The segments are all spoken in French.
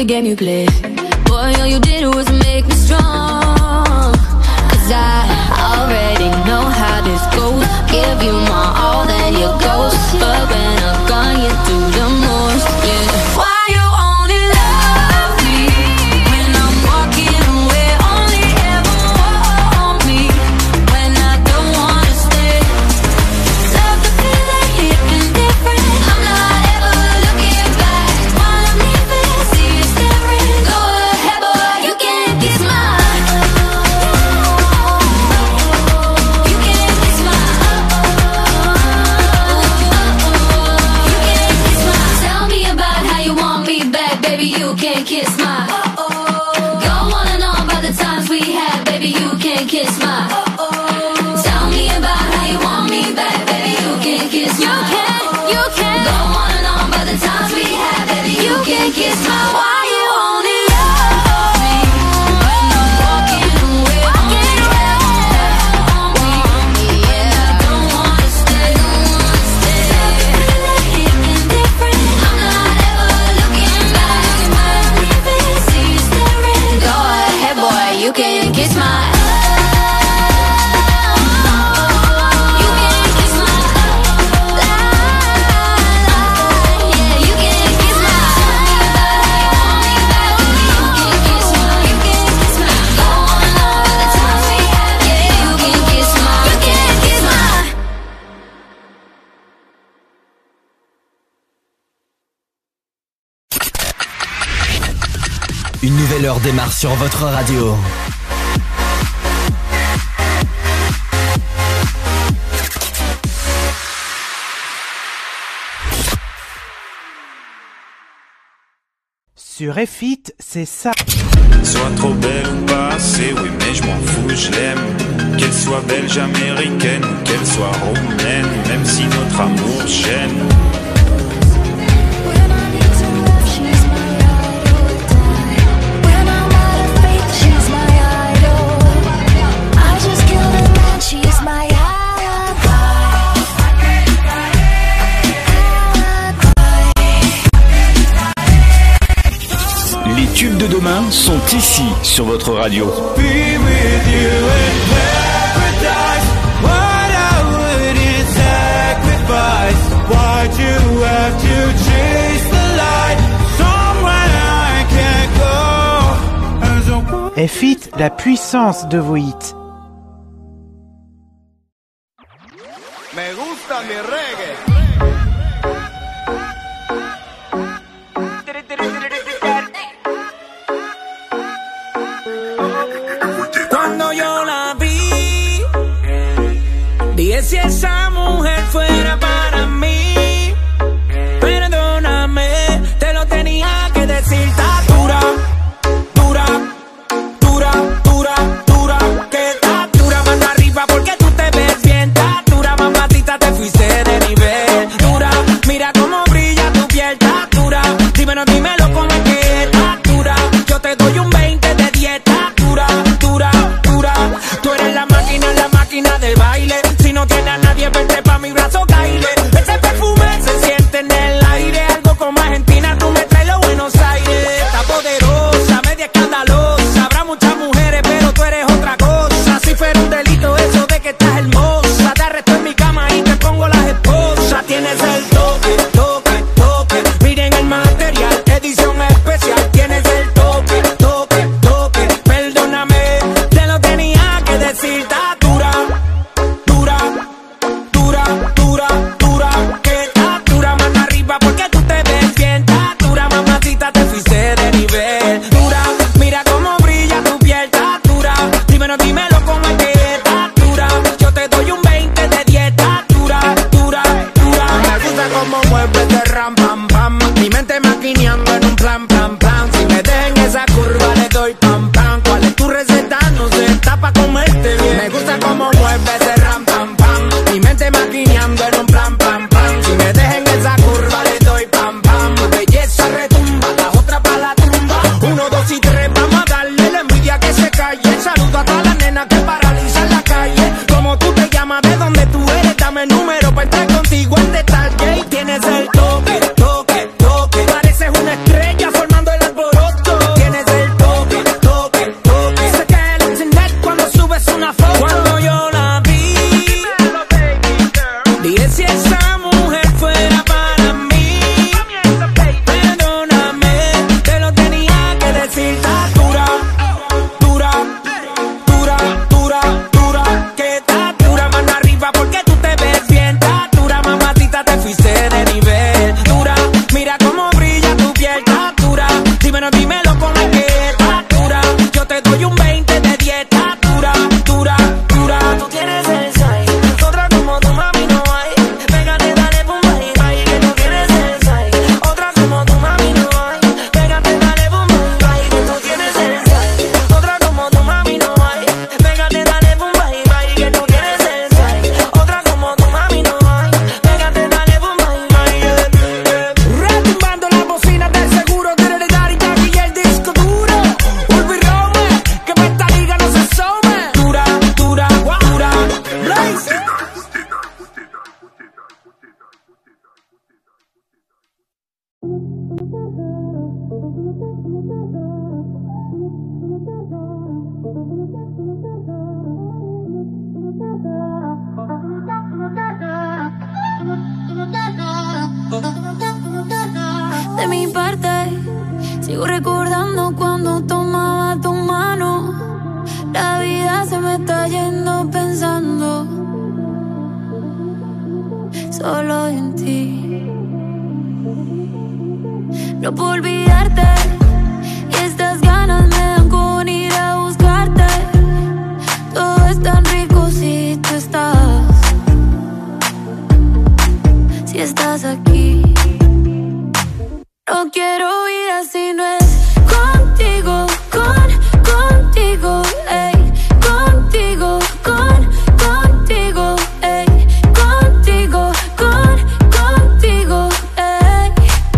the game you play. Boy, all you did was make me strong. Cause I already know how this goes. Give you my all, then you ghost. But when I'm gone, you do the most, yeah. Why you only love me when I'm walking away? Only ever want me when I don't wanna stay. Love the feeling, hitting different. I'm not ever looking back while I'm leaving. See you staring. Go ahead, boy, you can kiss mine. You can kiss mine. You can kiss mine. Tell me about how you want me back, baby. You can kiss mine. Go on and on about the times we had, baby. You can kiss mine. Tell me about how you want me back, baby. You can kiss mine. You can. Go on and on about the times we had, baby. You can kiss mine. Why you only love me when I'm walking away? Only want me when I don't wanna stay. Hitting different. I'm not ever looking back. When I'm leaving, see you staring. Go ahead, boy, you can kiss mine. You can kiss mine. Yeah, you can kiss mine. You can kiss mine. You can kiss mine. Go on all the times we had. Yeah, you can kiss mine. You can kiss mine. Une nouvelle heure démarre sur votre radio. Sur F-It, c'est ça. Soit trop belle ou pas assez, oui mais je m'en fous, je l'aime. Qu'elle soit belge, américaine ou qu'elle soit roumaine, même si notre amour gêne. When I need to love, she's my idol. When I'm out of faith, she's my idol. I just killed a man, she's my alibi. Les tubes de demain sont ici sur votre radio. Be with you in paradise. What I wouldn't sacrifice. Why'd you have to chase the light somewhere I can't go? F-It, la puissance de vos hits. Me gusta mi reggae. Cuando yo la vi, dije si esa mujer fuera para mí. Perdóname, te lo tenía que decir. Está dura, dura, dura, dura, dura. Que está dura, mano arriba porque tú te ves bien. Está dura, mamacita, te fuiste de nivel. Dura, mira cómo brilla tu piel. Está dura, dímelo, dímelo cómo es que está dura. Yo te doy un 20 de dieta. Dura, dura, dura. Tú eres la máquina del baile. Si no tienes a nadie, vente pa' mi brazo, caile. Ese perfume se siente en el aire. Algo como Argentina, tú me traes los Buenos Aires. Está poderosa, media escandalosa. Habrá muchas mujeres, pero tú eres otra cosa. Si fuera un delito eso de que estás hermosa, te arresto en mi cama y te pongo las esposas. Tienes el toque, toque, toque. Miren el material, edición especial. Tienes el toque, toque, toque. Perdóname, te lo tenía que decir. Está dura, dura, dura, dura, dura. Que está dura, mano arriba porque tú te ves bien. Está dura, mamacita, te fuiste de nivel. Dura, mira cómo brilla tu piel. Está dura, dímelo, dímelo cómo es que está dura. Yo te doy un 20 de dieta. Dura, dura, dura. Me gusta cómo mueves de ram, pam, pam. Mi mente maquineando en un plan, plan, plan. Si me dejan esa curva le doy pam, pam. ¿Cuál es tu receta? No sé, está pa' comerte bien. Me gusta cómo mueves de ram, pam, pam. Mi mente maquineando en un plan, pam, pam. Si me dejan esa curva le doy pam, pam. Tu belleza retumba, la otra pa' la tumba. 1, 2 y 3, vamos a darle la envidia que se calle. Saludo a todas las nenas que paralizan la calle. Como tú te llamas, de dónde tú eres, dame el número pa' entrar contigo en detalle. Tienes el toque, toque, toque. Pareces una estrella formando el árbol Pero dímelo con la que está dura. Yo te doy un 20 de dieta. Dura, dura, dura. Tú tienes el size. Otra como tu mami no hay. Pégate, dale, pum, bye, bye. Que tú tienes el size. Otra como tu mami no hay. Pégate, dale, pum, bye, bye. Que tú tienes el size. Otra como tu mami no hay. Pégate, dale, pum, bye, bye. Que tú tienes el size. Otra como tu mami no hay. Pégate, dale, pum, bye, bye. Retumbando las bocinas del seguro. Tiene Daddy Yankee y el disco duro. Ulvi Rome, que pa' esta liga no se some. Dura, dura, dura. Blaze. De mi parte, sigo recordando cuando tomaba tu mano. La vida se me está yendo pensando solo en ti. No puedo olvidarte y estas ganas me dan con ir a buscarte. Todo es tan rico si tú estás, si estás aquí. No quiero vida si no es contigo, contigo, ey. Contigo, contigo, ey. Contigo, contigo, ey.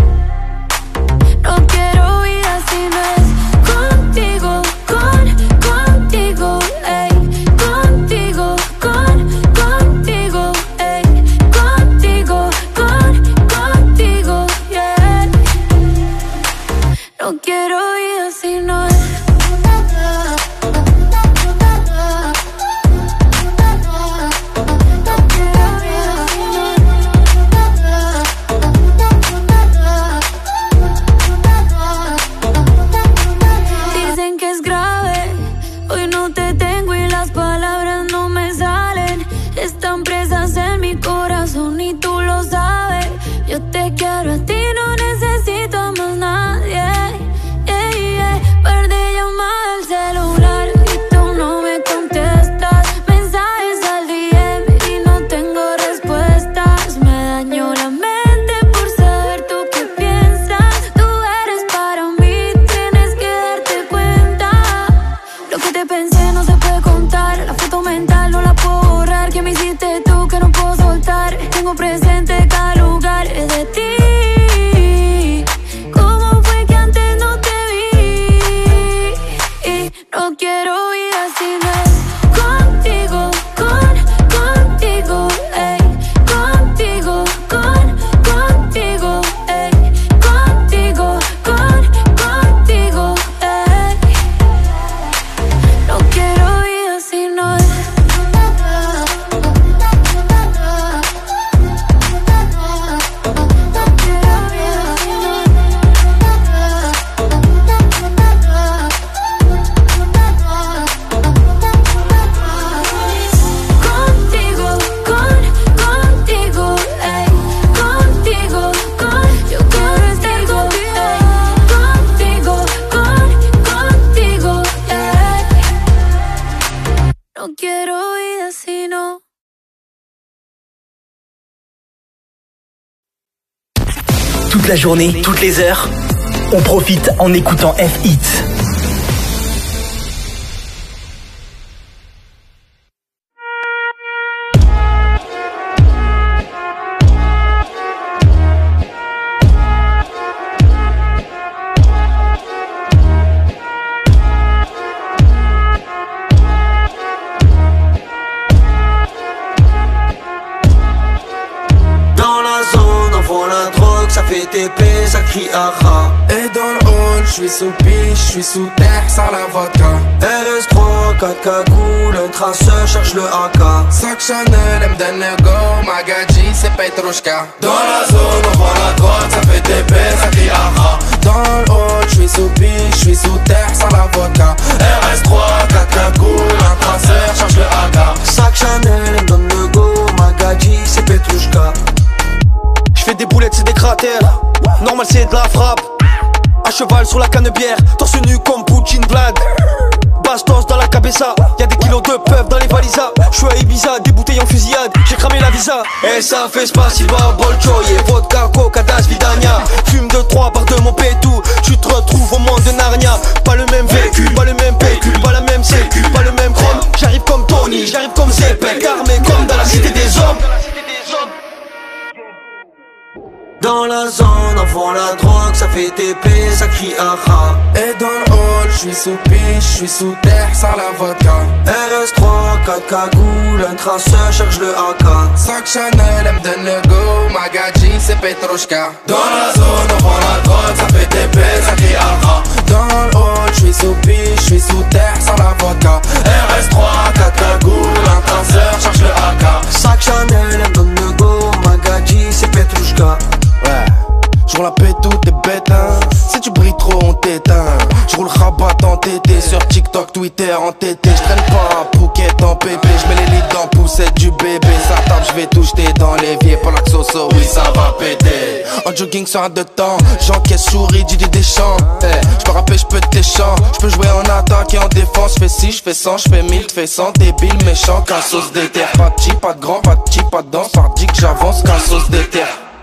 No quiero vida si no es contigo, contigo, ey. Contigo, contigo, ey. Contigo, contigo, yeah. No quiero vida si no es. Dicen que es grave, hoy no te tengo y las palabras no me salen. Están presas en mi corazón y tú lo sabes. Yo te quiero a ti, no necesito a más nadie. Yeah, yeah. Perdí llamada al celular y tú no me contestas. Mensajes al DM y no tengo respuestas. Me dañó la mente por saber tú qué piensas. Tú eres para mí, tienes que darte cuenta. Lo que te pensé no se puede contar. La foto mental no la puedo borrar. Que me hiciste tú que no puedo soltar. Tengo presente cada lugar de ti. ¿Cómo fue que antes no te vi? Y no quiero vida si no es contigo, contigo, ey. Contigo, contigo, ey. Contigo, contigo, ey. No quiero vida si no es. Contigo, contigo, ey. Contigo, yo quiero estar contigo, ey. Contigo, ey. No quiero vida si no. Toute la journée, toutes les heures, on profite en écoutant F-Hits. Dans la zone, on vend la drogue, ça fait TP, ça crie aha. Et dans le hall, j'suis sous piche, j'suis sous terre, sans la vodka. RS3, 4 cagoules, un traceur, cherche le AK. Sac Chanel, elle me donne le go, Magadji, c'est Petrushka. Dans la zone, on vend la drogue, ça fait TP, ça crie aha. Dans le hall, j'suis sous piche, j'suis sous terre, sans la vodka. RS3, 4 cagoules, un traceur, cherche le AK. Sac Chanel, elle me donne le go, Magadji, c'est Petrushka. J'fais des boulettes, c'est des cratères. Normal, c'est de la frappe. à cheval sur la canebière, torse nu comme Poutine Vlad. Bastos dans la cabeza, y'a des kilos de puff dans les valisas. J'suis à Ibiza, des bouteilles en fusillade, j'ai cramé la visa. Et ça fait Spasiba, Bolchoye, vodka, coca, das, vidania. Fume de 3 barres de mon pétou, tu te retrouves au monde de Narnia. Pas le même véhicule, pas le même pécule, pas la même sécu, pas le même chrome. J'arrive comme Tony, j'arrive comme Zepek, armé comme dans la cité des hommes. Dans la zone, avant la drogue, ça fait TP, ça crie aha. Et dans le hall, j'suis sous piche, j'suis sous terre, sans la vodka. RS3, 4 cagoules, un traceur cherche le AK. Sac Chanel, elle me donne le go, Magadji, c'est Petrushka. Dans la zone, avant la drogue, ça fait TP, ça crie aha. Dans le hall, j'suis sous piche, j'suis sous terre, sans la vodka. RS3, 4 cagoules, un traceur cherche le AK. Sac Chanel, elle me donne le go, Magadji, c'est Petrushka. Ouais, j'roule la pète tout t'es bête hein. Si tu brilles trop on t'éteint. J'roule rabat en tété, sur TikTok, Twitter en tété. J'traîne pas un Phuket en pépé. J'mets les lits dans poussette du bébé. Ça tape, j'vais tout jeter dans l'évier. Pour l'axoso, oui ça va péter. En jogging sur un de temps, j'encaisse souris, Didier Deschamps. J'peux rapper, j'peux t'échant. J'peux jouer en attaque et en défense. J'fais 6, j'fais 100, j'fais 1000, j'fais 100. Débile, méchant, qu'un sauce d'éther. Pas de petit, pas de grand, pas de petit, pas de danse. Par dit que j'avance, qu'un sauce d'éther.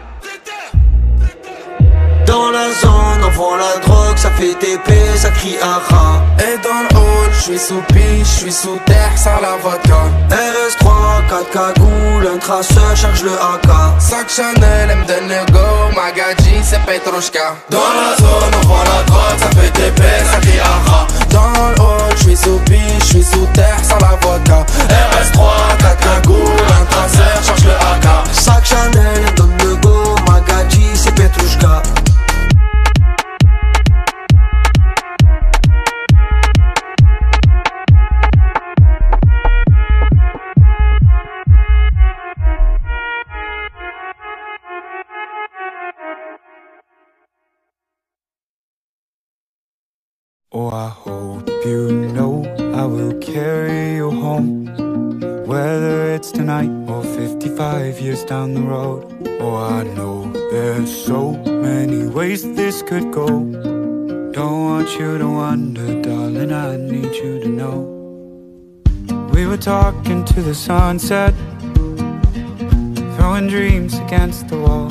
Dans la zone, on vend la drogue, ça fait TP, ça crie aha. Et dans le hall, j'suis sous piche, j'suis sous terre, sans la vodka. RS3, 4 cagoules, un traceur charge le AK. Sac Chanel, elle me donne le go, Magadji, c'est Petrushka. Dans la zone, on vend la drogue, ça fait TP, ça crie aha. Dans le hall, j'suis sous piche, j'suis sous terre, sans la vodka. RS3, 4 cagoules, un traceur charge le AK. Sac Chanel, elle me donne le go, Magadji, c'est Petrushka. Oh, I hope you know I will carry you home, whether it's tonight or 55 years down the road. Oh, I know there's so many ways this could go. Don't want you to wonder, darling, I need you to know. We were talking to the sunset, throwing dreams against the wall.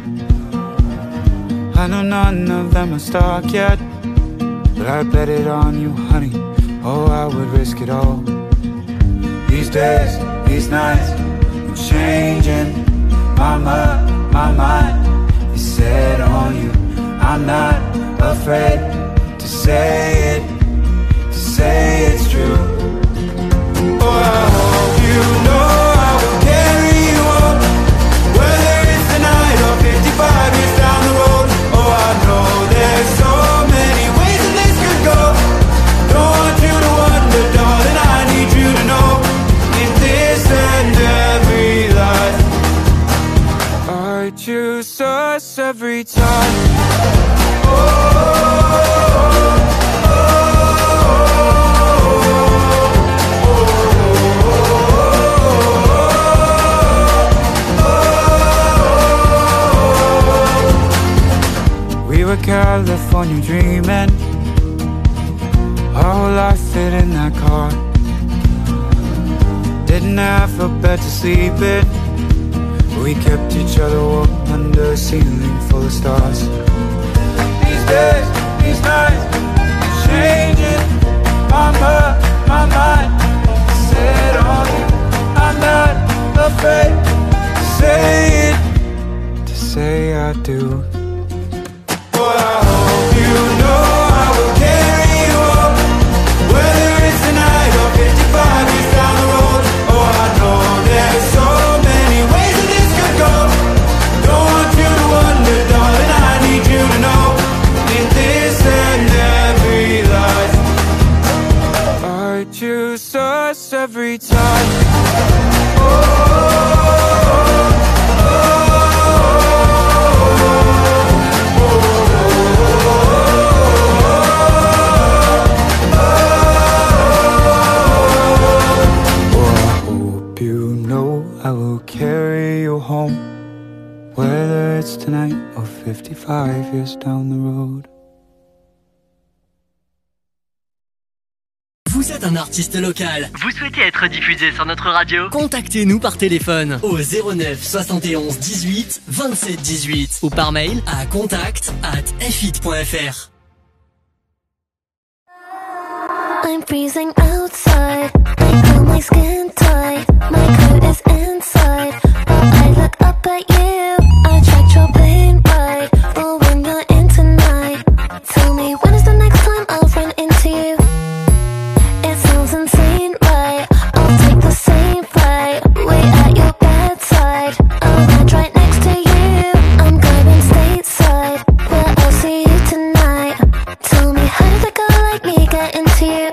I know none of them are stuck yet, but I bet it on you, honey. Oh, I would risk it all. These days, these nights, I'm changing my mind is set on you. I'm not afraid to say it's true. Oh, I hope you know I will carry you on, whether it's tonight or 55 years down the road. Oh, I know there's so many ways that this could go. Don't want you to wonder, darling, I need you to know, in this and every life, I choose us every time. We were California dreaming, our whole life fit in that car. Didn't have a bed to sleep in, we kept each other warm under a ceiling full of stars. These days, these nights, changing my mind set on you. I'm not afraid to say I do. But I hope you know I will carry you on, whether it's tonight or 55 years down the road. Oh, I know there's so many ways that this could go. Don't want you to wonder, darling, I need you to know, in this and every life, I choose us every time. I will carry you home, whether it's tonight or 55 years down the road. Vous êtes un artiste local. Vous souhaitez être diffusé sur notre radio? Contactez-nous par téléphone au 09 71 18 27 18 ou par mail à contact@fhit.fr. I'm freezing outside. I feel my skin tight. My coat is inside. But I look up at you. I tracked your plane ride. But when you're in tonight, tell me when is the next time I'll run into you? It sounds insane, right? I'll take the same flight. Wait at your bedside. I'll land right next to you. I'm going stateside. Where I'll see you tonight. Tell me how did a girl like me get into you?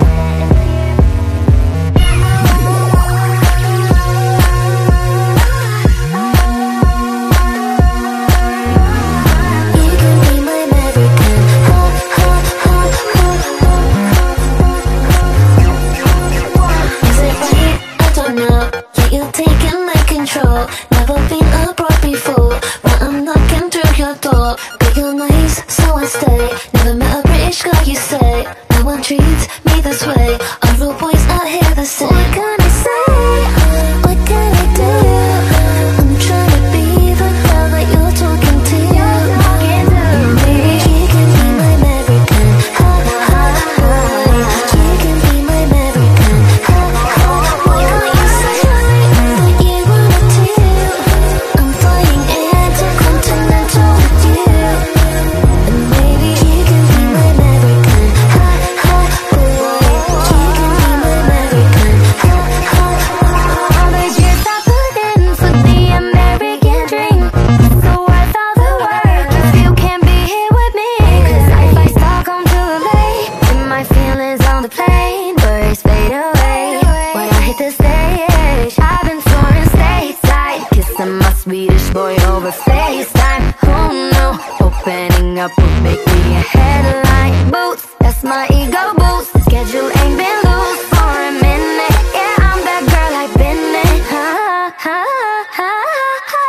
Never been abroad before, but I'm knocking through your door. But you're nice, so I stay. Never met a British guy, you say. No one treats me this way. All real boys out here the same. What can I say? What can I do? I'm trying to be the girl that you're talking to. Maybe you can be my American. Ha ha ha. You can be my American. Ha ha. Why can't you say what you wanna do? I'm flying intercontinental with you. And maybe you can be my American. Ha ha. Boy, you can be my American. Ha ha. All those years I put in for the American dream. So worth all the work if you can't be here with me. 'Cause if I start home too late, then my feelings on the plane, worries fade away. When I hit the stage, I've been touring stateside, kissing my Swedish boy over FaceTime. Oh no, opening up will make me a headline. Boots, that's my ego boost. Schedule ain't been loose for a minute. Yeah, I'm that girl I've been in. Ha ha ha ha.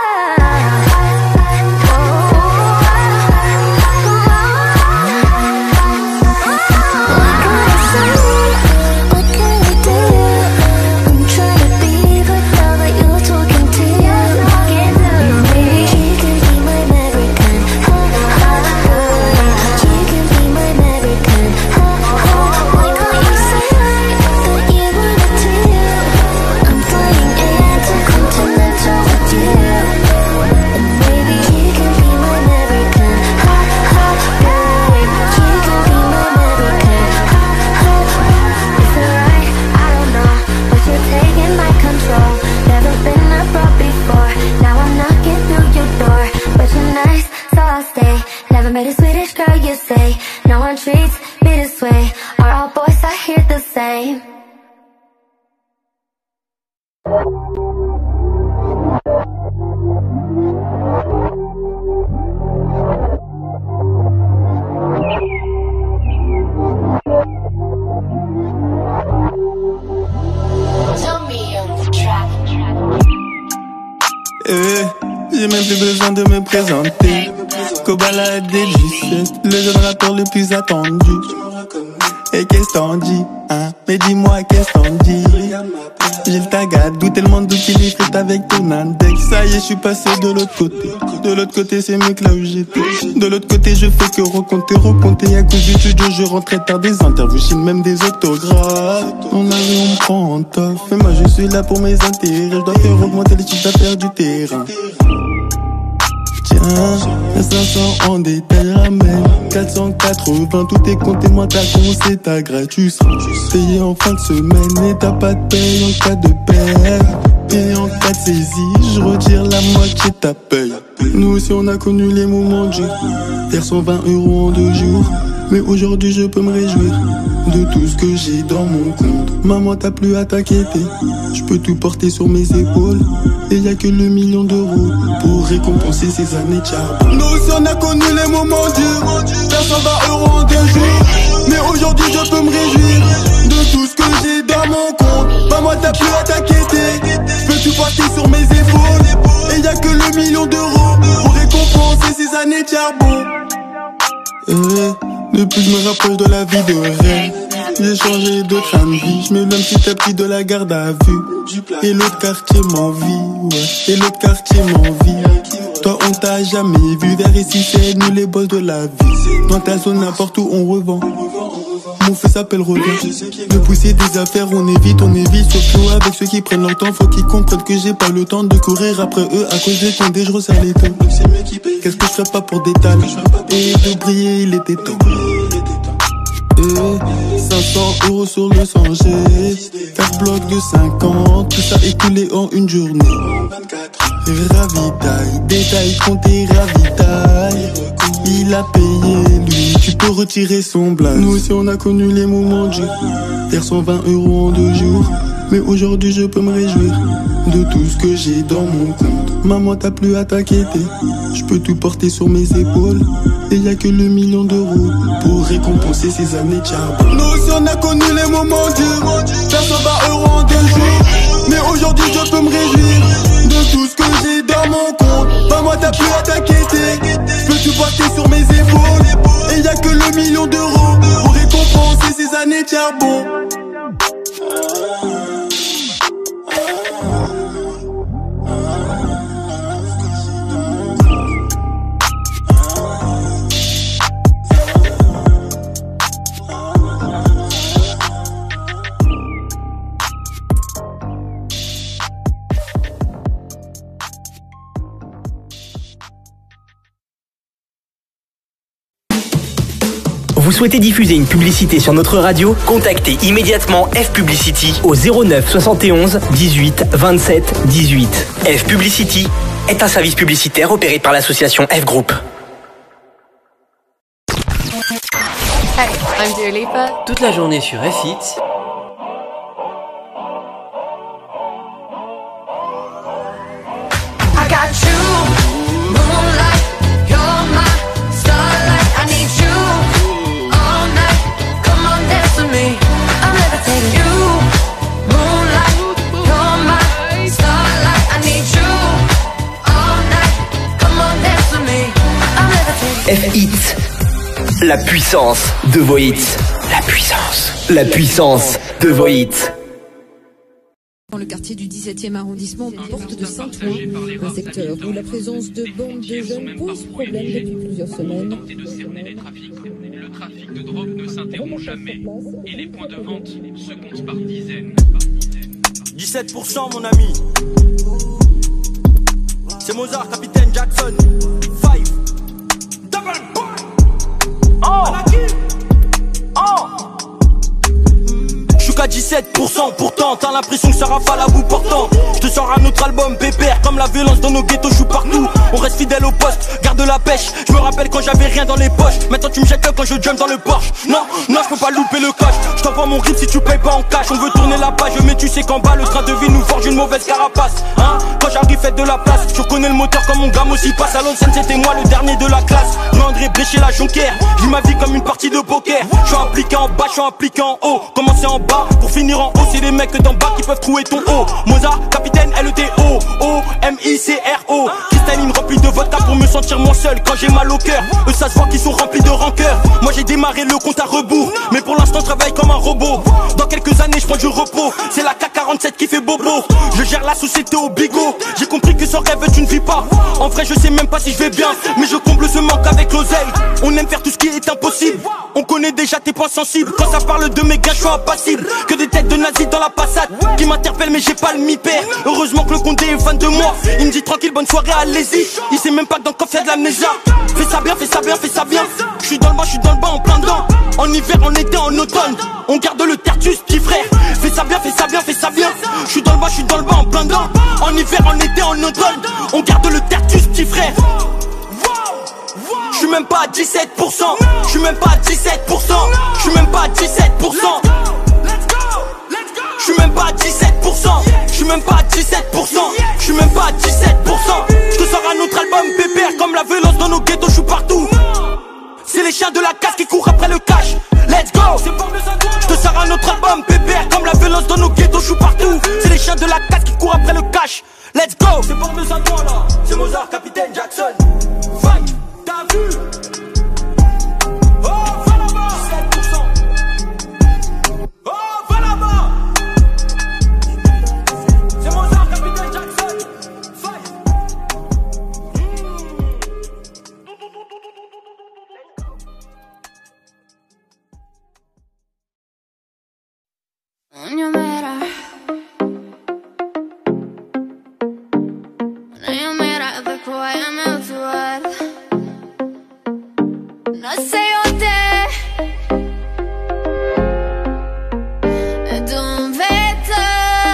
What can I say? What can I do? I'm trying to be the girl that you're talking to. Maybe you can be my American. Ha ha ha. You can be my American. Ha ha. Why can't you say that you wanna do? I'm flying intercontinental with you. And maybe you can be my American. Ha ha. Babe, you can be my American. Ha ha. Is it right? I don't know, but you're taking my control. Never been abroad before. Now I'm knocking through your door. But you're nice, so I'll stay. Never met a Swedish girl, you say. No one treats me this way. Are all boys out here the same? J'ai même plus besoin de me présenter. Kobala DJ7, le jeune rappeur le plus attendu. Et qu'est-ce t'en dis, hein? Mais dis-moi qu'est-ce t'en dis. J'ai le tagadou tellement doux qu'il est fait avec ton index. Ça y est, je suis passé de l'autre côté. De l'autre côté, c'est mieux que là où j'étais. De l'autre côté, je fais que recompter. À cause du studio, je rentrais tard des interviews, j'ai même des autographes. On arrive, on me prend en taf. Mais moi, je suis là pour mes intérêts. Je dois faire augmenter les chiffres d'affaires du terrain. Tiens, 500 en détail, ramène 480, tout est compté, moi ta con c'est ta gratuit. Payé en fin de semaine et t'as pas de paye en cas de perte. Et en cas de saisie, je retire la moitié de ta paye. Nous aussi on a connu les moments durs. Faire 120 € en 2 jours. Mais aujourd'hui je peux me réjouir de tout ce que j'ai dans mon compte. Maman t'as plus à t'inquiéter, je peux tout porter sur mes épaules. Et y a que le million d'euros pour récompenser ces années de charbon. Nous aussi on a connu les moments durs. Faire 120 € en 2 jours. Mais aujourd'hui je peux me réjouir de tout ce que j'ai dans mon compte. Maman t'as plus à t'inquiéter, je peux tout porter sur mes épaules. Et y a que le million d'euros pour récompenser ces années de charbon. Depuis que je me rapproche de la vie de rêve, J'ai changé de train de vie, je me lève petit à petit de la garde à vue. Et l'autre quartier m'envie, ouais. Et l'autre quartier m'envie. Toi on t'a jamais vu, vers ici c'est nous les boss de la vie. Dans ta zone n'importe où on revend. Mon feu s'appelle revient. De pousser des affaires on évite. Surtout avec ceux qui prennent leur temps. Faut qu'ils comprennent que j'ai pas le temps de courir après eux. À cause des condés je resserre les taux. Qu'est-ce que je ferais pas pour des talents. Et de briller il était temps. 500 € sur le 100G, 4 blocs de 50, tout ça écoulé en une journée. Ravitaille, détail compté, ravitaille. Il a payé lui, tu peux retirer son blague. Nous aussi on a connu les moments durs. Hier 120 € en 2 jours. Mais aujourd'hui je peux me réjouir de tout ce que j'ai dans mon compte. Maman t'as plus à t'inquiéter, je peux tout porter sur mes épaules. Et y'a que le 1 million d'euros pour récompenser ces années de charbon. Nous aussi on a connu les moments durs. Faire 120 € en 2 jours. Mais aujourd'hui je peux me réjouir de tout ce que j'ai dans mon compte. Maman t'as plus à t'inquiéter, je peux tout porter sur mes épaules. Et y'a que le 1 million d'euros pour récompenser ces années de charbon. Vous souhaitez diffuser une publicité sur notre radio? Contactez immédiatement F Publicity au 09 71 18 27 18. F Publicity est un service publicitaire opéré par l'association F Group. Hey, I'm Dua Lipa. Toute la journée sur F-Hit. I got you, moonlight, you're my starlight. I need you all night. Come on, dance with me. I'm levitating. You, moonlight, you're my starlight. I need you all night. Come on, dance with me. I'm levitating. F-Hit, la puissance de vos hits. La puissance de vos hits. Dans le quartier du 17e arrondissement, porte de Saint-Ouen, un secteur où la présence de bandes de jeunes pose problème depuis plusieurs semaines. Le trafic de drogue ne s'interrompt jamais et les points de vente se comptent par dizaines. 17% mon ami. C'est Mozart, Capitaine Jackson. 5 double point. J'suis qu'à 17%, pourtant t'as l'impression que ça rafale à bout portant. J'te sors un autre album pépère, comme la violence dans nos ghettos, j'suis partout. On reste fidèle au poste, garde la pêche. J'me rappelle quand j'avais rien dans les poches. Maintenant tu me jettes quand je jump dans le Porsche. Non, j'peux pas louper le coche. J't'envoie mon rythme si tu payes pas en cash. On veut tourner la page, mais tu sais qu'en bas le train de vie nous forge une mauvaise carapace. Hein, quand j'arrive faites de la place. Je reconnais le moteur comme mon gamme aussi passe à l'ancienne, c'était moi le dernier de la classe. André blécher la jonquière, j'vis ma vie comme une partie de poker. J'suis impliqué en bas, j'suis impliqué en haut. Commencer en bas pour finir en haut, c'est les mecs d'en bas qui peuvent trouver ton haut. Mozart, capitaine, LETO, O-M-I-C-R-O. Cristalline remplie de vodka pour me sentir moins seul quand j'ai mal au cœur. Eux ça se voit qu'ils sont remplis de rancœur. Moi j'ai démarré le compte à rebours, mais pour l'instant je travaille comme un robot. Dans quelques années je prends du repos, c'est la K47 qui fait bobo. Je gère la société au bigot, j'ai compris que sans rêve tu ne vis pas. En vrai je sais même pas si je vais bien, mais je comble ce manque avec l'oseille. On aime faire tout ce qui est impossible, on connaît déjà tes points sensibles. Quand ça parle de mes gars je suis impassible, que des têtes de nazis dans la passade qui m'interpellent mais j'ai pas le mi-père. Heureusement que le condé est fan de moi, il me dit tranquille bonne soirée allez-y. Il sait même pas que dans le coffre y'a de l'amnésia. Fais ça bien, fais ça bien, fais ça bien. J'suis dans le bas, j'suis dans le bas en plein dedans. En hiver, en été, en automne, on garde le tertus petit frère. Fais ça bien, fais ça bien, fais ça bien. J'suis dans le bas, j'suis dans le bas en plein dedans. En hiver, en été, en automne, on garde le tertus petit frère. J'suis même pas à 17%, j'suis même pas à 17%, j'suis même pas à 17%. J'suis même pas à 17%, j'suis même pas à 17%, j'suis même pas à 17%. J'te sors un autre album pépère, comme la violence dans nos ghettos, j'suis partout. C'est les chiens de la casse qui courent après le cash. Let's go. J'te sors un autre album pépère, comme la violence dans nos ghettos, j'suis partout. C'est les chiens de la casse qui courent après le cash. Let's go. C'est pour mes endroits là, c'est Mozart, Capitaine Jackson. Fight, t'as vu? Oh, va là-bas. 17%. Io mi rado qua e mi utuar. No sei o te ed un veto.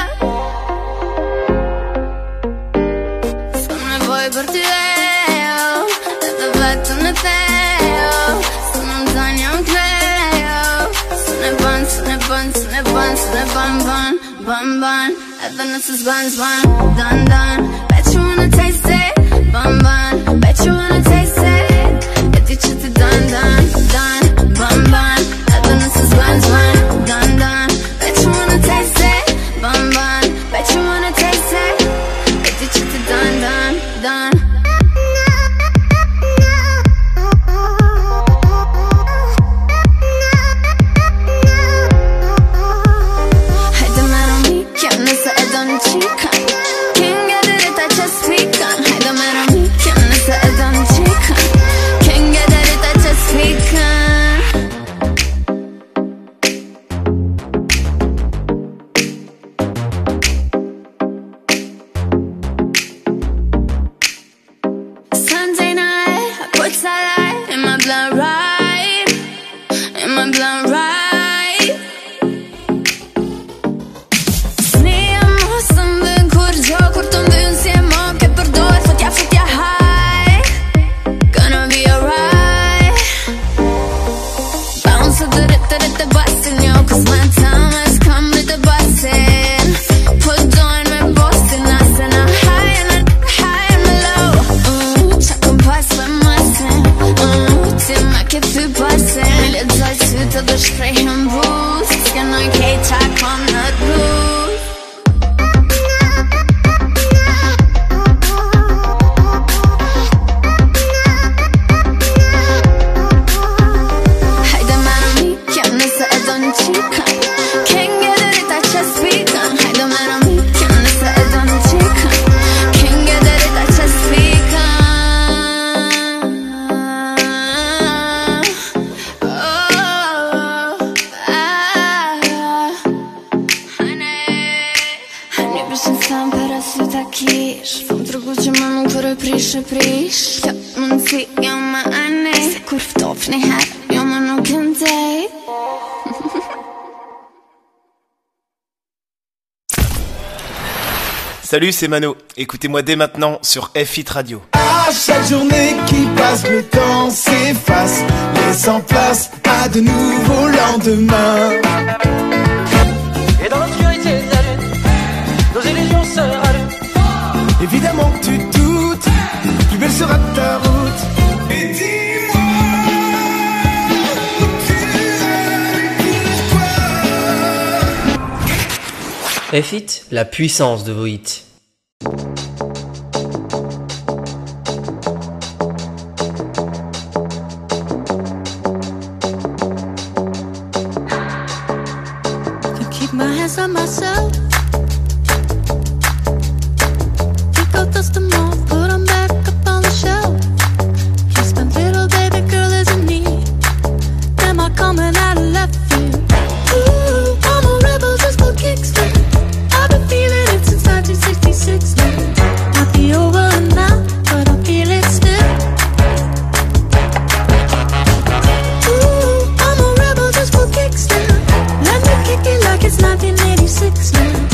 Sono voi per te e da vetto ne teo. Sono un zagno un cleo. Sono ban, sono ban, sono ban, sono ban ban ban ban. And then it's just ban ban dun dun. Bet you wanna taste it, ban ban. Bet you wanna taste it. Et dici ti dun dun dun ban ban. And then it's just ban ban dun dun. Bet you wanna taste it, ban ban. Bet you wanna taste it. Et dici ti dun dun dun. Sunday night, I put starlight in my blood right, in my blood right. Sniamo stando kur të ndy insieme che përdohet fotja high. Gonna be alright. Bounce to the rip the bustin' yo, cause my time has come with the bustin'. Put on my Boston, I said I'm high and low. Che più passe le zalzute do shprehën bus S'kenoj kej qa kom në t'bus Hajde mera mi, kem nëse e do një qikën Ken gëtë rita që s'pikën Hajde mera mi, kem nëse e do një qikën Ken gëtë rita që s'pikën Fëm të rëgu që më nuk përë prish Kjo mundësi jo më anej Se kur ftof një herë jo më nuk këndej Salut, c'est Mano. Écoutez-moi dès maintenant sur F-Hit Radio. À chaque journée qui passe, le temps s'efface, laissant place à de nouveaux lendemains. Et dans l'obscurité de la lune, nos illusions se rallument. Évidemment que tu doutes, plus belle sera ta route. Et dis-moi où tu es, F-Hit, la puissance de vos hits. Keep my hands on myself. Pick up dust them off, put them back up on the shelf. Yes, my little baby girl is in need. Am I coming out of left field? Ooh, I'm a rebel just for kicks. I've been feeling it since 1966. Might be over now, but I feel it still. Ooh, I'm a rebel just for kicks now. Let me kick it like it's 1986 now.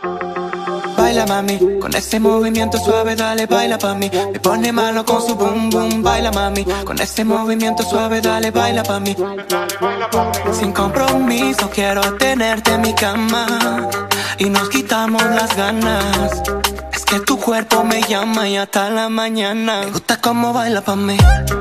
Baila mami, con ese movimiento suave dale baila pa' mí. Me pone malo con su boom boom, baila mami. Con ese movimiento suave dale baila pa' mí. Sin compromiso quiero tenerte en mi cama y nos quitamos las ganas. Es que tu cuerpo me llama y hasta la mañana. Me gusta cómo baila pa' mí.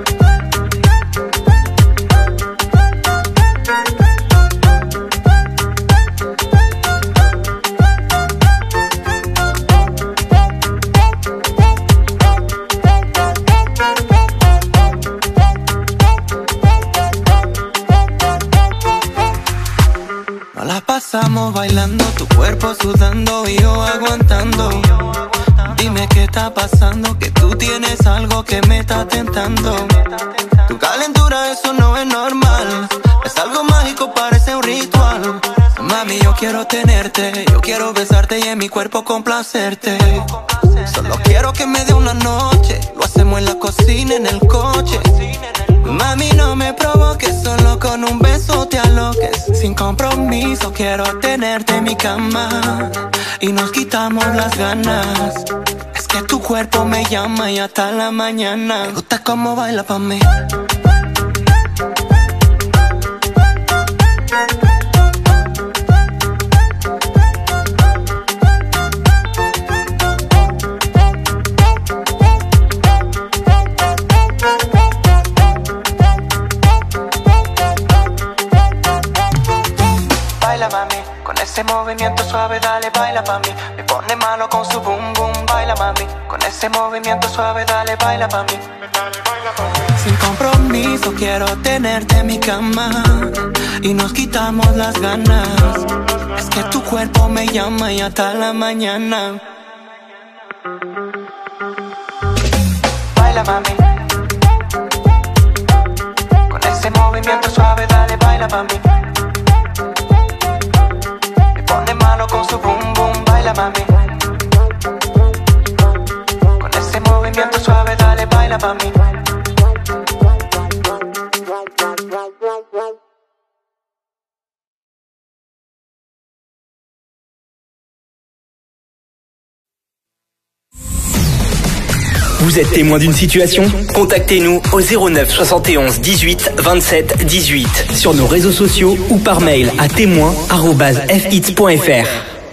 La pasamos bailando, tu cuerpo sudando y yo aguantando. Dime qué está pasando, que tú tienes algo que me está tentando. Tu calentura, eso no es normal. Es algo mágico, parece un ritual. Mami, yo quiero tenerte, yo quiero besarte y en mi cuerpo complacerte. Solo quiero que me dé una noche, lo hacemos en la cocina, en el coche. Mami, no me provoques, solo con un beso te aloques. Sin compromiso quiero tenerte en mi cama y nos quitamos las ganas. Es que tu cuerpo me llama y hasta la mañana. Me gusta cómo baila pa' mí. Baila mami, con ese movimiento suave dale baila pa' mí. Me pone malo con su boom boom, baila mami. Con ese movimiento suave dale baila pa' mí. Sin compromiso quiero tenerte en mi cama y nos quitamos las ganas. Es que tu cuerpo me llama y hasta la mañana. Baila mami, con ese movimiento suave dale baila pa' mí. Pone malo con su boom boom, baila mami. Con ese movimiento suave dale baila pa' mí. Vous êtes témoin d'une situation? Contactez-nous au 09 71 18 27 18 sur nos réseaux sociaux ou par mail à témoin@fhits.fr.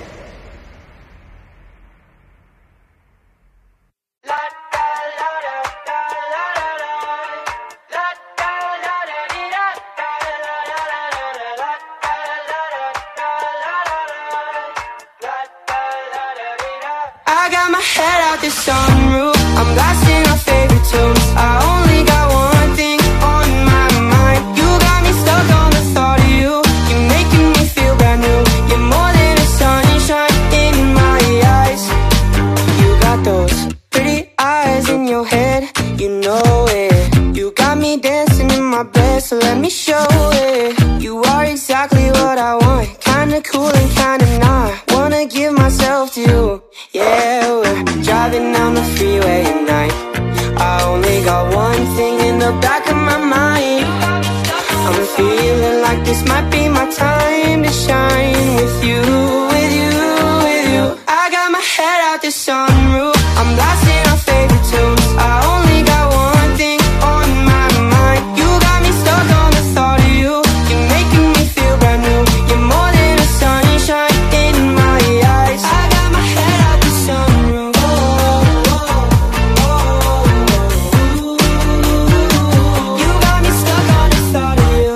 I got my head out the sunroof. I'm blasting our favorite tunes. I only got one thing on my mind. You got me stuck on the thought of you. You're making me feel brand new. You're more than a sunshine in my eyes. You got those pretty eyes in your head. You know it. You got me dancing in my bed, so let me show it. You are exactly what I want. Kinda cool and kinda not. Wanna give myself to you. Yeah, we're driving down the freeway at night. I only got one thing in the back of my mind. I'm feeling like this might be my time to shine with you, with you, with you. I got my head out the sunroof. I'm blasting our favorite tunes. I only got one thing on my mind. You got me stuck on the thought of you. You're making me feel brand new. You're more than a sunshine in my eyes. I got my head out the sunroof. You got me stuck on the thought of you.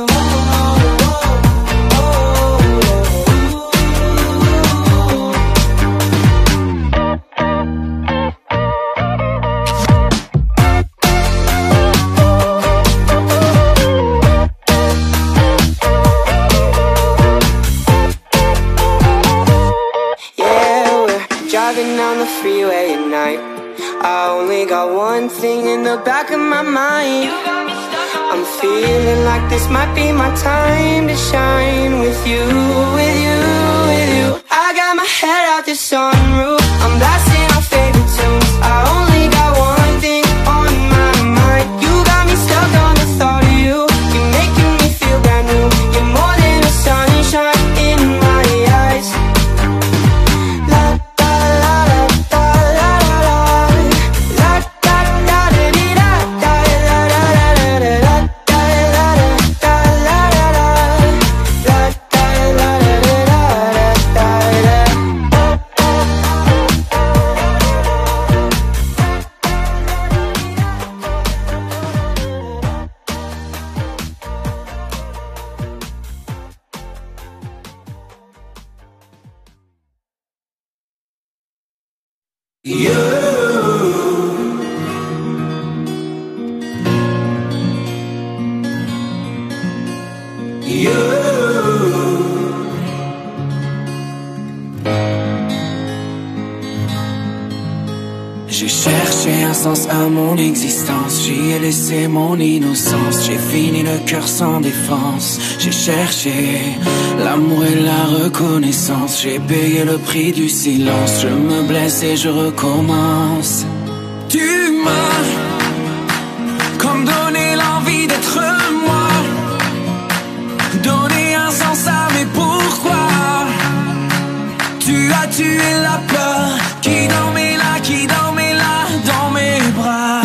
Yeah, we're driving down the freeway at night. I only got one thing in the back of my mind. I'm feeling like this might be my time to shine with you, with you, with you. I got my head out the sunroof. I'm blasting our favorite tunes. I only got one thing on my mind. You got me stuck on the thought of you. You're making me feel brand new. You're more than a sunshine in my eyes. La J'ai cherché un sens à mon existence, j'y ai laissé mon innocence. J'ai fini le cœur sans défense. J'ai cherché l'amour et la reconnaissance. J'ai payé le prix du silence. Je me blesse et je recommence. Tu m'as comme donné l'envie d'être moi, donné un sens à mes pourquoi. Tu as tué la peur qui dormait là, qui dormait là dans mes bras.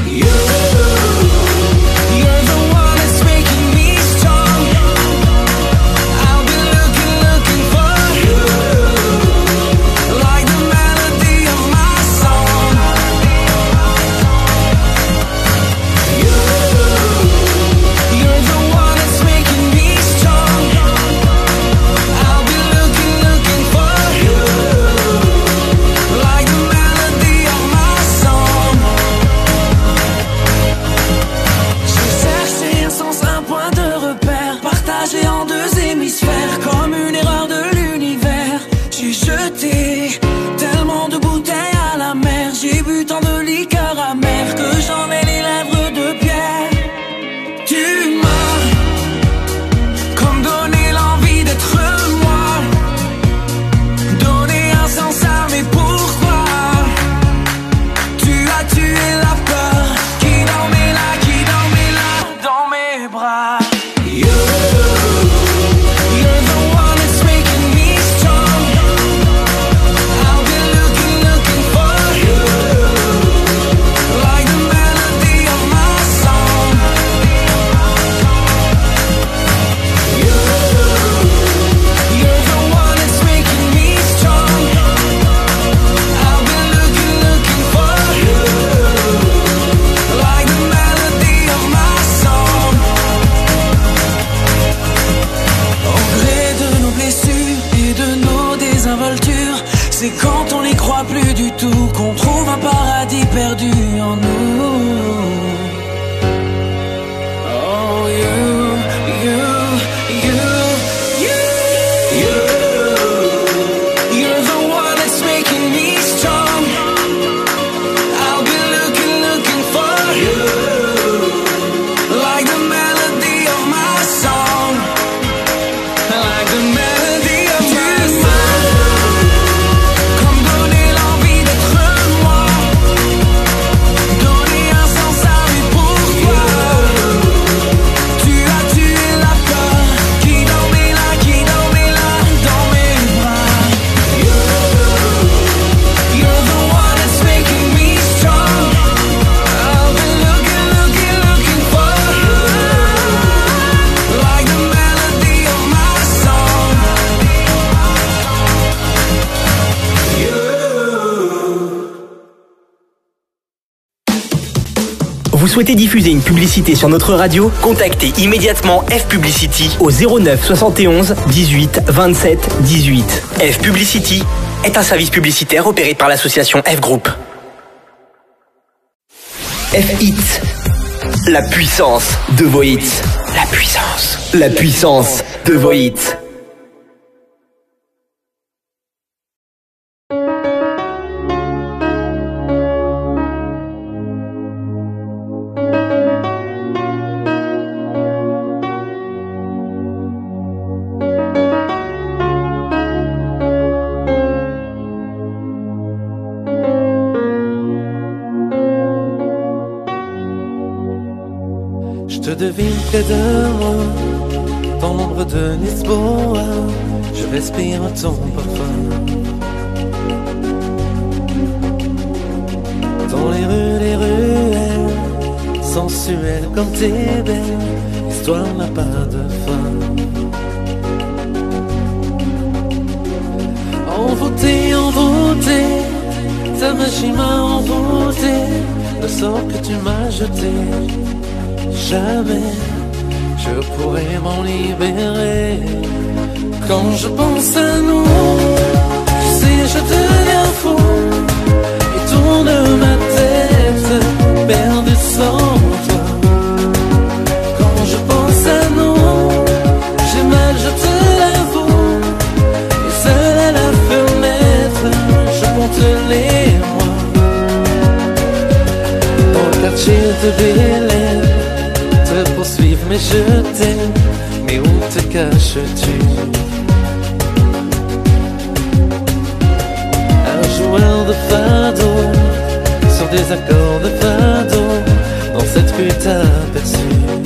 You're the one that's making me strong. I've been looking for you, like the melody of my song. You're the one that's making me strong. I've been looking for you, like the melody of my song. J'ai cherché un sens, un point de repère, partagé en deux hémisphères, comme une erreur de l'univers. J'ai jeté tellement de bouteilles à la mer, j'ai bu tant de liqueurs amères que j'en ai les lèvres de pierre. Tu m'as comme donné l'envie d'être moi, donné un sens à mes pourquoi. Tu as tué la peur qui dormait là, dans mes bras. You're the one that's making me strong. I've been looking for you, like the melody of my song. You're the one that's making me strong. I've been looking for you, like the melody of my song. Au gré de nos blessures et de nos désinvoltures, c'est quand on n'y croit plus du tout qu'on trouve un paradis perdu en nous. Oh, you're the one that's making me strong. I've been looking for you, like the melody of my song, like the melody of my song. Comme donner l'envie d'être moi, donner un sens à mes pourquoi. Tu as tué la peur qui dormait là, dans mes bras. You're the one that's making me strong. I've been looking for you, like the melody of my song. Vous souhaitez diffuser une publicité sur notre radio? Contactez immédiatement F Publicity au 09 71 18 27 18. F Publicity est un service publicitaire opéré par l'association F Group. F Hits, la puissance de vos hits. La puissance de vos hits. Je te devine près de moi, dans l'ombre de Lisboa, je respire ton parfum. Dans les rues, les ruelles, sensuelles comme t'es belle, l'histoire n'a pas de fin. Envoûté, ta magie m'a envoûté, le sort que tu m'as jeté. Jamais je pourrais m'en libérer. Quand je pense à nous, tu sais, je deviens fou. Et J'ai de belles te poursuivre, mais je t'aime. Mais où te caches-tu? Un joueur de fado sur des accords de fado, dans cette rue t'as aperçu.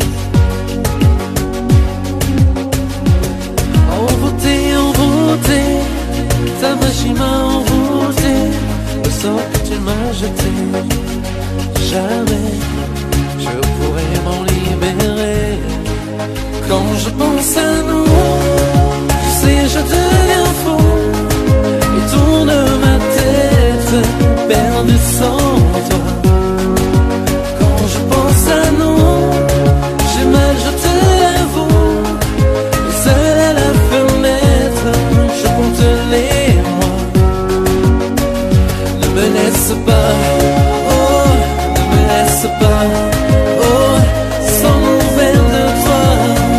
Envoûté, ta magie m'a envoûté, le sort que tu m'as jeté. Jamais je pourrais m'en libérer. Quand je pense à nous, tu sais je deviens fou et tourne ma tête, perdu sans toi. Quand je pense à nous, j'ai mal, je te l'avoue. Et seul à la fenêtre, je compte les mois. Ne me laisse pas, oh, ne me laisse pas, oh, sans nouvelles de toi.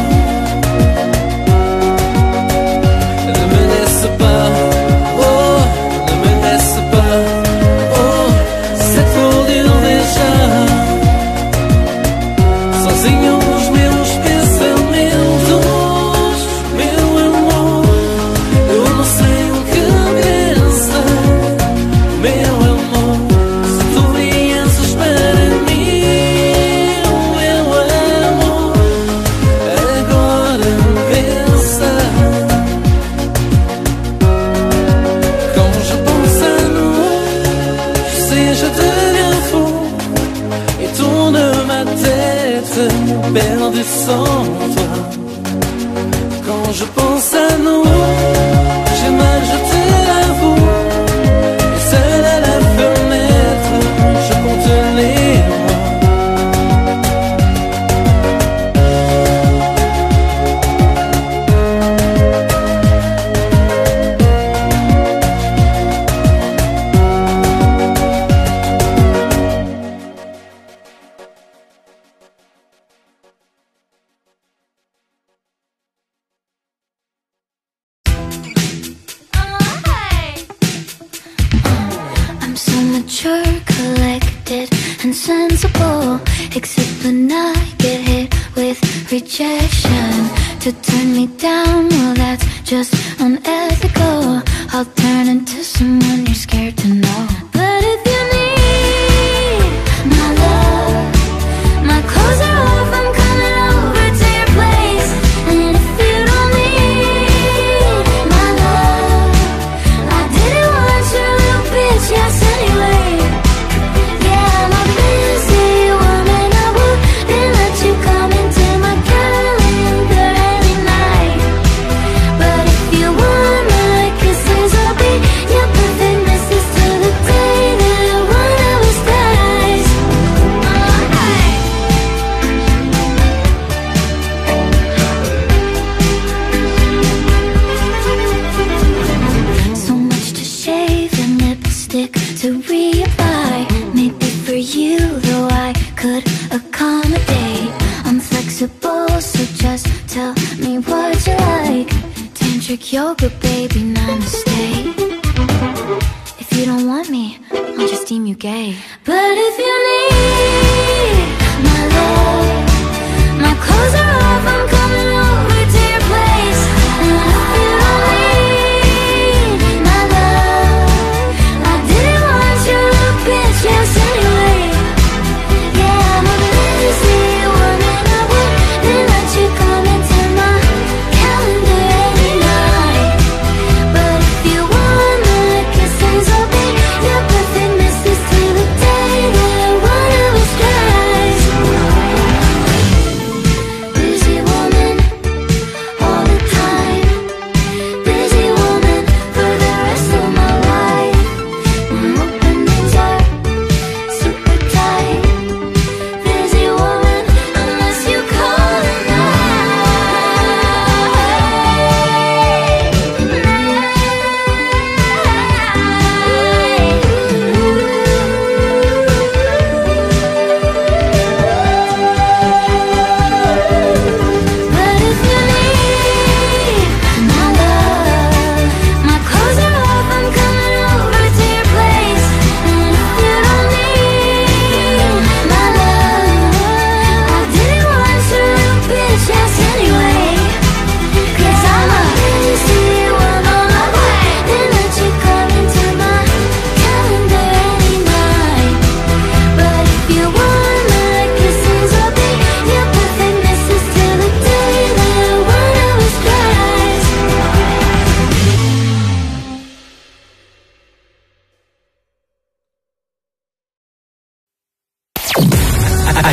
Ne me laisse pas, oh, ne me laisse pas, oh, c'est trop dur déjà. Sozinho os meus pensamentos, meu amor, eu não sei o que pensar, meu amor. Se tu viesses para mim, meu amor, agora pensa. Quand je pense à nous, tu sais je deviens fou et tourne ma tête, perdu sans toi. Quand je pense à nous, j'ai mal, je te l'avoue. Et seul à la fenêtre, je compte les mois. I'm so mature, collected, and sensible. Except when I get hit with rejection. To turn me down, well that's just unethical. I'll turn into someone you're scared to know. But if you need my love, my clothes are off, I'm coming over to your place. And if you don't need my love, I didn't want your little bitch, yes anyway. Yeah, I'm a busy woman, I wouldn't let you come into my calendar every night. But if you want my kisses, I'll be your perfect missus till the day that one of us dies. So much to shave and lipstick to reapply. Maybe for you, though I could accommodate. I'm flexible, so just tell me what you like. Tantric yoga, baby, namaste. If you don't want me, I'll just deem you gay. But if you need my love, my clothes are off, I'm coming over to your place. And if you don't need my love, I didn't want your little bitch, yes anyway. Yeah, I'm a busy woman, I wouldn't let you come into my calendar every night. But if you want my kisses, I'll be your perfect missus till the day that one of us dies.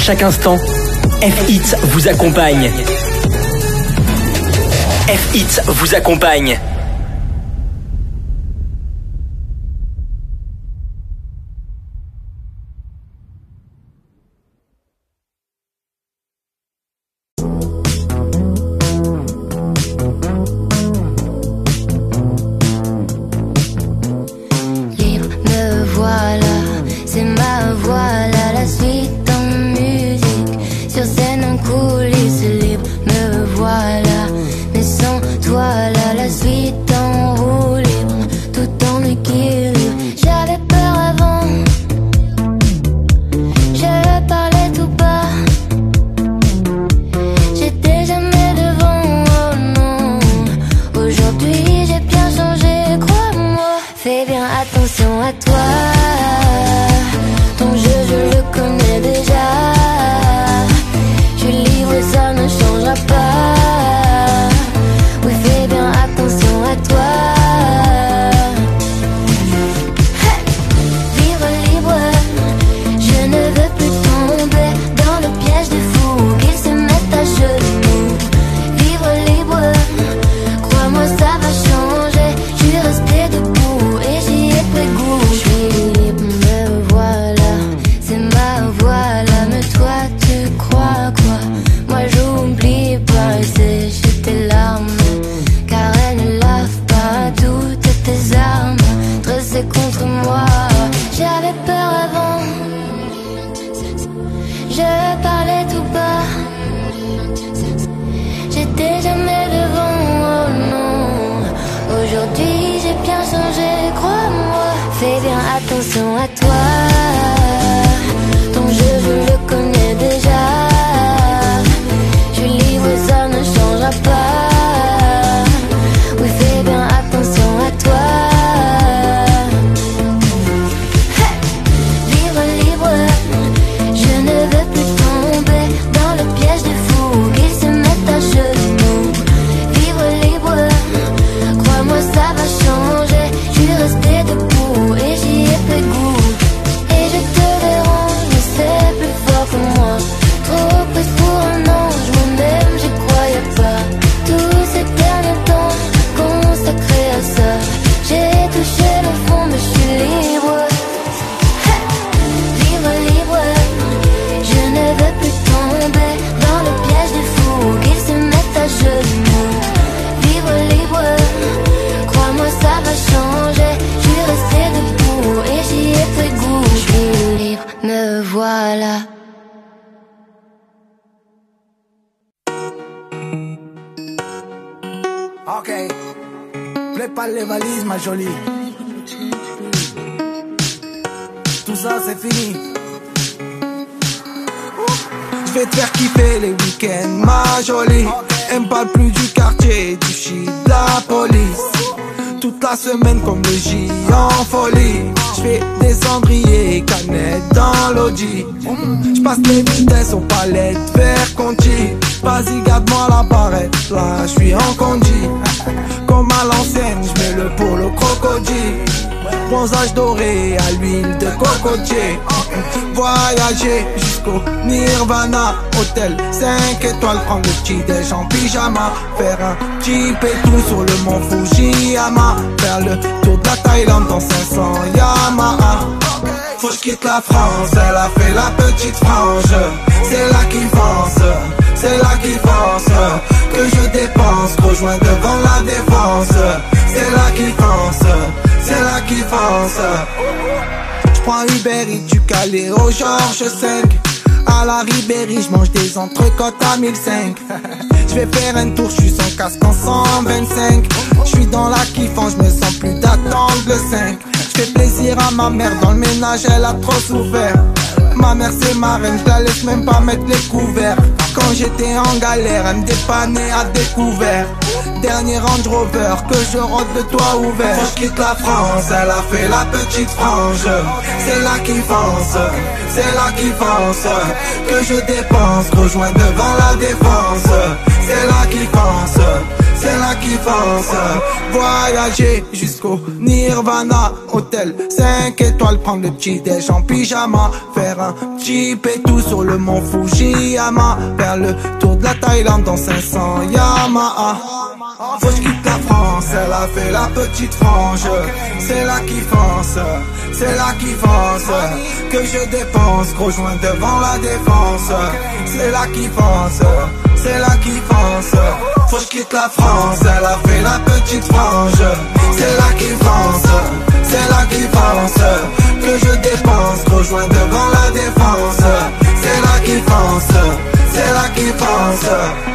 chaque instant, F-Hits vous accompagne. F-Hits vous accompagne. Ok, prépare les valises ma jolie. Tout ça c'est fini. Je vais te faire kiffer les week-ends ma jolie. Elle me parle plus du quartier, du shit, de la police. Toute la semaine comme le J en folie. J'fais des cendriers, canettes dans l'audi. J'passe les vitesses aux palettes, vers Conti. Vas-y garde-moi la barrette, là j'suis en condi. Comme à l'ancienne, j'mets le pour le crocodile. Bronzage doré à l'huile de cocotier. Voyager jusqu'au Nirvana. Hôtel 5 étoiles, prendre le petit déj en pyjama. Faire un petit pétou sur le mont Fujiyama. Faire le tour de la Thaïlande dans 500 Yamaha. Faut que j'quitte la France, elle a fait la petite frange. C'est là qu'il pense, c'est là qu'il pense. Que je dépense, rejoins devant la défense. C'est là qu'il pense, c'est là qu'il pense. J'prends Uber Eats du Calais au Georges 5. À la Ribéry, j'mange des entrecôtes à 1005. J'vais faire un tour, j'suis sans casque en 125. J'suis dans la kiffant, j'me sens plus d'attendre le 5. J'fais plaisir à ma mère, dans le ménage elle a trop souffert. Ma mère c'est ma reine, j'la laisse même pas mettre les couverts. Quand j'étais en galère, elle me dépannait à découvert. Dernier Range Rover, que je rentre le toit ouvert. Quand j'quitte la France, elle a fait la petite frange. C'est là qu'il pense, c'est là qu'il pense. Que je dépense, rejoins devant la défense. c'est la kiffance, c'est la kiffance. Voyager jusqu'au Nirvana, hôtel 5 étoiles, prendre le petit déj en pyjama, faire un petit pétou sur le mont Fujiyama, faire le tour de la Thaïlande dans 500 Yamaha. Faut que je quitte la France, elle a fait la petite frange. C'est la kiffance, c'est la kiffance. Que je dépense, gros joint devant la défense. C'est la kiffance, c'est la kiffance. Faut que je quitte la France, elle a fait la petite frange. C'est la kiffance, c'est la kiffance. Que je dépense, gros joint devant la défense. C'est la kiffance, c'est la kiffance.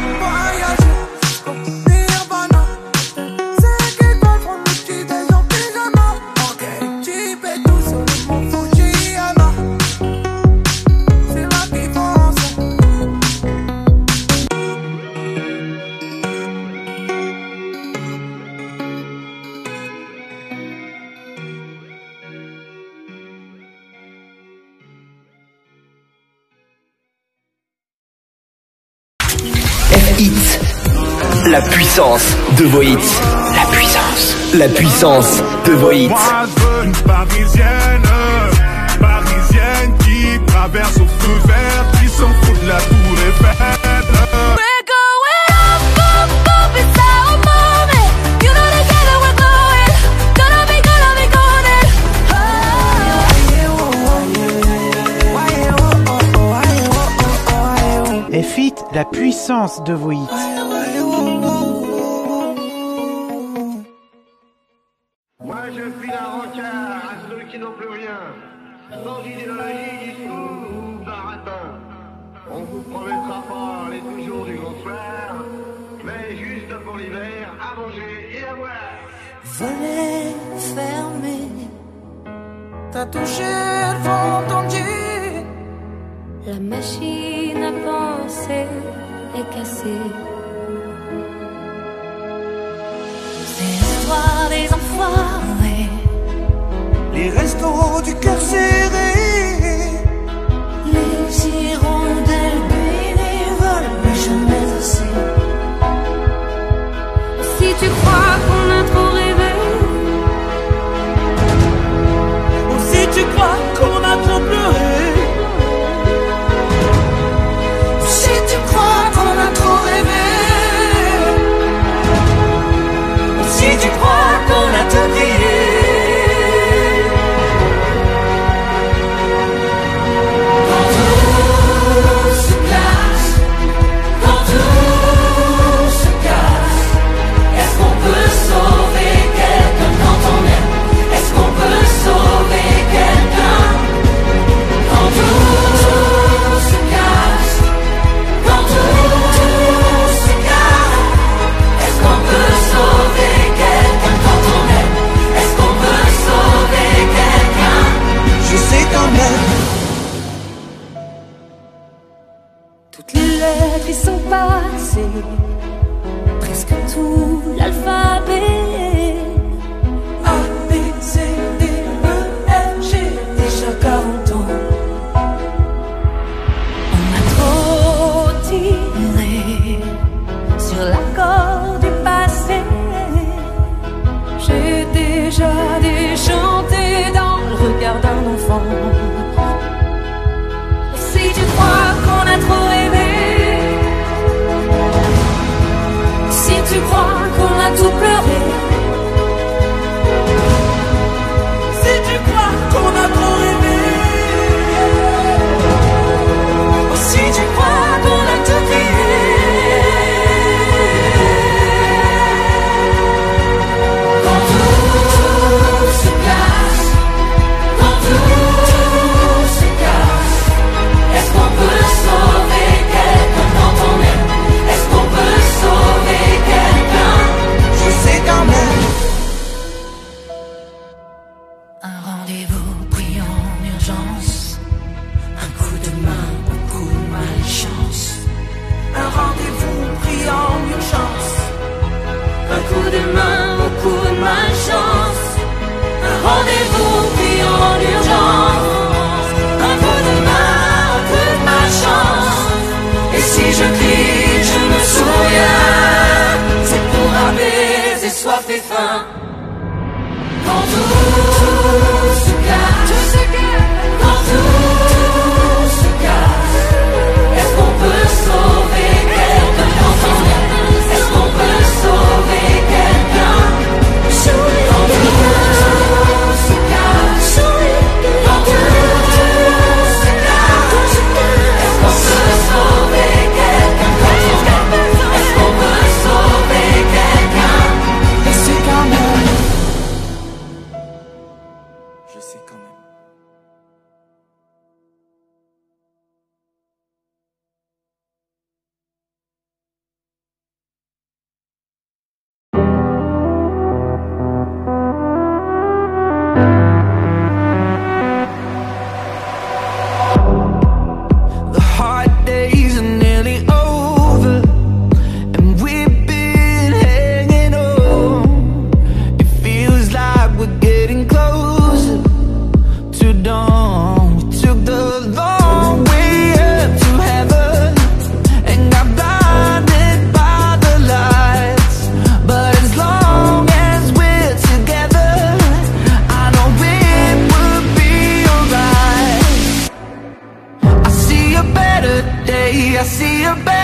Hits. La puissance de vos hits. La puissance. La puissance de vos hits. Moi je veux une parisienne, parisienne qui traverse au feu vert, qui s'en fout de la tour Eiffel. We're going up, up, up, it's our moment. You know together we're going. Gonna be golden. F-Hit, la puissance de vos hits. Moi je file un rencard à ceux qui n'ont plus rien, sans idéologie ni discours ou baratin. On vous promettra pas les toujours du grand soir, mais juste pour l'hiver, à manger et à boire. Volets fermés, t'as touché le fond ton jean. La machine à penser est cassée. C'est l'histoire des enfoirés, les restos du cœur serré, les hirondelles bénévoles, mais jamais assez. Si tu crois qu'on a trop rêvé, ou si tu crois qu'on a trop pleuré, si tu crois qu'on a trop rêvé, si tu crois qu'on a tout crié, quand tout se casse, quand tout se casse, est-ce qu'on peut sauver quelqu'un quand on aime? Est-ce qu'on peut sauver quelqu'un? Quand tout se casse, quand tout se casse, est-ce qu'on peut sauver quelqu'un quand on aime? Est-ce qu'on peut sauver quelqu'un? je sais quand même. Toutes les lettres y sont passées, presque tout l'alphabet. A, B, C, D, E, F, G, Déjà 40 ans, on a trop tiré sur l'accord du passé. J'ai déjà déchanté dans le regard d'un enfant. Si tu crois qu'on a trop rêvé, si tu crois qu'on a tout pleuré, si tu crois qu'on a trop rêvé, si tu crois qu'on a tout crié, quand tout se casse, quand tout se casse, est-ce qu'on peut sauver quelqu'un quand on aime? Est-ce qu'on peut sauver quelqu'un? je sais quand même. Un rendez-vous pris en urgence, un coup de main, beaucoup de malchance. Un rendez-vous pris en urgence, Un coup de main, beaucoup de malchance. Un rendez-vous pris en urgence. Un coup de main, un coup de malchance. Et si je crie, je me souviens. fait fin. Quand tout se casse, quand tout se casse, est-ce qu'on peut sauver quelqu'un? Est-ce qu'on peut sauver quelqu'un? Quand tout se casse, quand tout se casse, est-ce qu'on peut sauver quelqu'un? Est-ce qu'on peut sauver quelqu'un? Et c'est quand même. Je sais quand même. The hard days are nearly over, and we've been hanging on. It feels like we're getting closer to dawn. We took the long way up to heaven and got blinded by the lights. But as long as we're together, I know it will be alright. I see a better day, I see a better